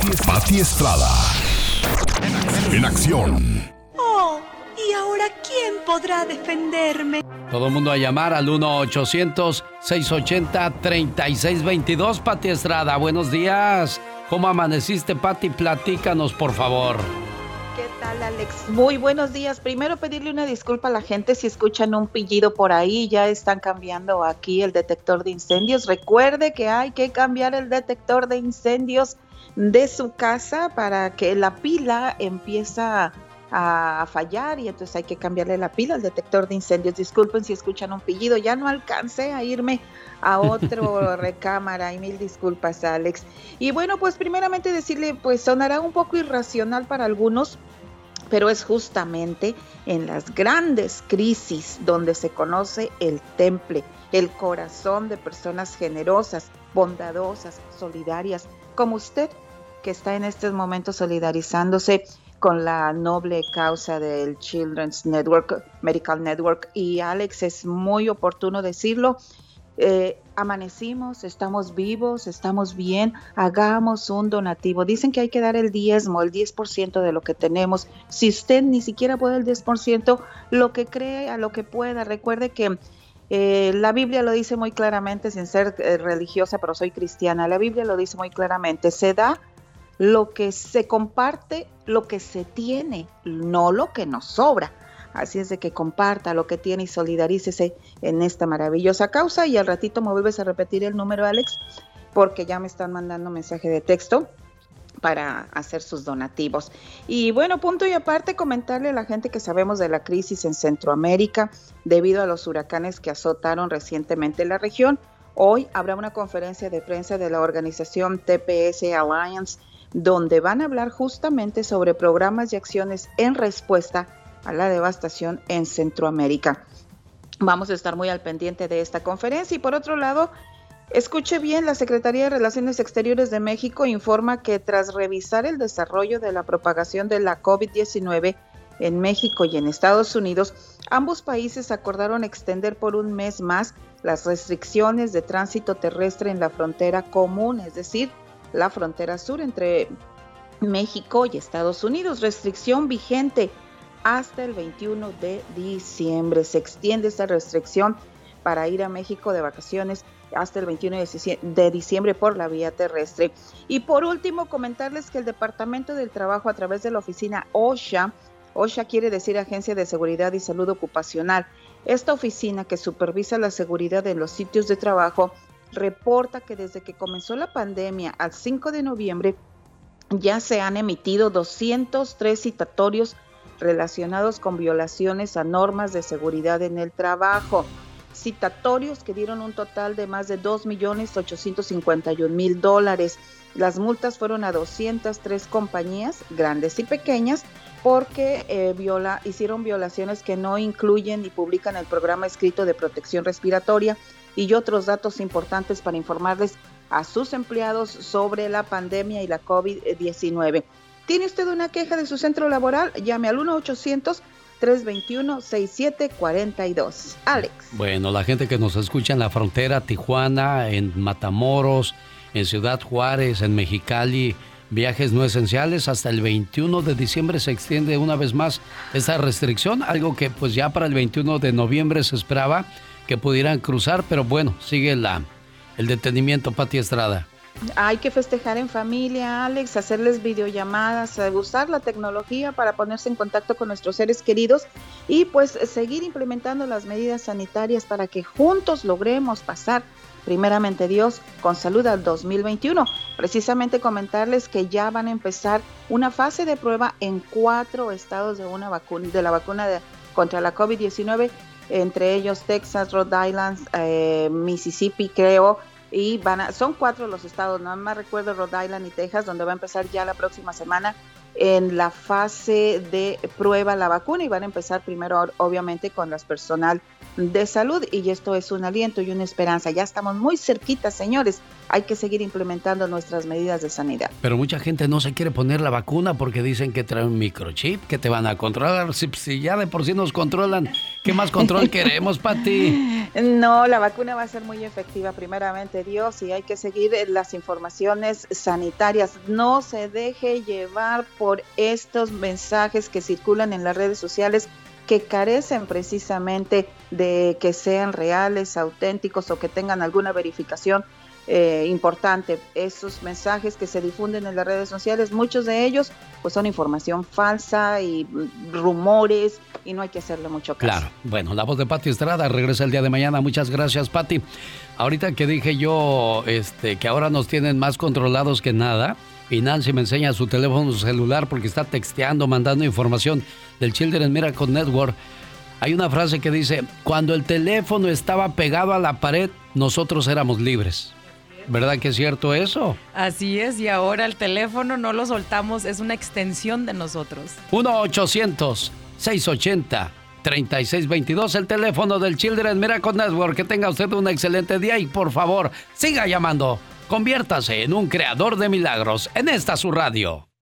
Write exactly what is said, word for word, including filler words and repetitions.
Pati Estrada. En acción. Oh, ¿y ahora quién podrá defenderme? Todo el mundo a llamar al uno ochocientos, seiscientos ochenta, treinta y seis veintidós. Pati Estrada, buenos días. ¿Cómo amaneciste, Pati? Platícanos, por favor. ¿Qué tal, Alex? Muy buenos días. Primero pedirle una disculpa a la gente si escuchan un pillido por ahí. Ya están cambiando aquí el detector de incendios. Recuerde que hay que cambiar el detector de incendios de su casa para que la pila empiece a fallar y entonces hay que cambiarle la pila al detector de incendios. Disculpen si escuchan un pillido. Ya no alcancé a irme a otro recámara y mil disculpas, Alex. Y bueno, pues primeramente decirle, pues sonará un poco irracional para algunos, pero es justamente en las grandes crisis donde se conoce el temple, el corazón de personas generosas, bondadosas, solidarias, como usted, que está en estos momentos solidarizándose con la noble causa del Children's Network, Medical Network. Y Alex, es muy oportuno decirlo, eh, amanecimos, estamos vivos, estamos bien, hagamos un donativo. Dicen que hay que dar el diezmo, el diez por ciento de lo que tenemos. Si usted ni siquiera puede el diez por ciento, lo que cree, a lo que pueda. Recuerde que eh, la Biblia lo dice muy claramente, sin ser eh, religiosa, pero soy cristiana. La Biblia lo dice muy claramente, se da lo que se comparte, lo que se tiene, no lo que nos sobra. Así es de que comparta lo que tiene y solidarícese en esta maravillosa causa. Y al ratito me vuelves a repetir el número, Alex, porque ya me están mandando mensaje de texto para hacer sus donativos. Y bueno, punto y aparte, comentarle a la gente que sabemos de la crisis en Centroamérica debido a los huracanes que azotaron recientemente la región. Hoy habrá una conferencia de prensa de la organización T P S Alliance, donde van a hablar justamente sobre programas y acciones en respuesta a la devastación en Centroamérica. Vamos a estar muy al pendiente de esta conferencia. Y por otro lado, escuche bien, la Secretaría de Relaciones Exteriores de México informa que tras revisar el desarrollo de la propagación de la COVID diecinueve en México y en Estados Unidos, ambos países acordaron extender por un mes más las restricciones de tránsito terrestre en la frontera común, es decir, la frontera sur entre México y Estados Unidos, restricción vigente hasta el veintiuno de diciembre. Se extiende esta restricción para ir a México de vacaciones hasta el veintiuno de diciembre por la vía terrestre. Y por último, comentarles que el Departamento del Trabajo, a través de la oficina OSHA, OSHA quiere decir Agencia de Seguridad y Salud Ocupacional, esta oficina que supervisa la seguridad en los sitios de trabajo, reporta que desde que comenzó la pandemia al cinco de noviembre ya se han emitido doscientos tres citatorios relacionados con violaciones a normas de seguridad en el trabajo. Citatorios que dieron un total de más de dos millones ochocientos cincuenta y un mil dólares. Las multas fueron a doscientas tres compañías, grandes y pequeñas, porque eh, viola, hicieron violaciones que no incluyen ni publican el programa escrito de protección respiratoria y otros datos importantes para informarles a sus empleados sobre la pandemia y la COVID diecinueve. ¿Tiene usted una queja de su centro laboral? Llame al uno ochocientos, tres veintiuno, sesenta y siete cuarenta y dos. Alex. Bueno, la gente que nos escucha en la frontera, Tijuana, en Matamoros, en Ciudad Juárez, en Mexicali, viajes no esenciales, hasta el veintiuno de diciembre se extiende una vez más esta restricción, algo que pues ya para el veintiuno de noviembre se esperaba que pudieran cruzar, pero bueno, sigue la, el detenimiento, Pati Estrada. Hay que festejar en familia, Alex, hacerles videollamadas, usar la tecnología para ponerse en contacto con nuestros seres queridos y pues seguir implementando las medidas sanitarias para que juntos logremos pasar, primeramente Dios, con salud al dos mil veintiuno. Precisamente comentarles que ya van a empezar una fase de prueba en cuatro estados de una vacuna, de la vacuna de, contra la COVID diecinueve, entre ellos Texas, Rhode Island, eh, Mississippi, creo, y van a, son cuatro los estados, no más recuerdo, Rhode Island y Texas, donde va a empezar ya la próxima semana en la fase de prueba la vacuna y van a empezar primero obviamente con las personal de salud, y esto es un aliento y una esperanza. Ya estamos muy cerquita, señores. Hay que seguir implementando nuestras medidas de sanidad. Pero mucha gente no se quiere poner la vacuna porque dicen que trae un microchip, que te van a controlar. Si, si ya de por sí nos controlan, ¿qué más control queremos, Pati? No, la vacuna va a ser muy efectiva, primeramente Dios, y hay que seguir las informaciones sanitarias. No se deje llevar por estos mensajes que circulan en las redes sociales, que carecen precisamente de que sean reales, auténticos o que tengan alguna verificación eh, importante. Esos mensajes que se difunden en las redes sociales, muchos de ellos pues son información falsa y rumores, y no hay que hacerle mucho caso. Claro. Bueno, la voz de Pati Estrada regresa el día de mañana. Muchas gracias, Pati. Ahorita que dije yo este, que ahora nos tienen más controlados que nada, y Nancy me enseña su teléfono celular porque está texteando, mandando información del Children's Miracle Network. Hay una frase que dice: cuando el teléfono estaba pegado a la pared, nosotros éramos libres. ¿Verdad que es cierto eso? Así es, y ahora el teléfono no lo soltamos, es una extensión de nosotros. uno ochocientos, seiscientos ochenta, treinta y seis veintidós, el teléfono del Children's Miracle Network. Que tenga usted un excelente día y por favor, siga llamando. Conviértase en un creador de milagros en esta su radio.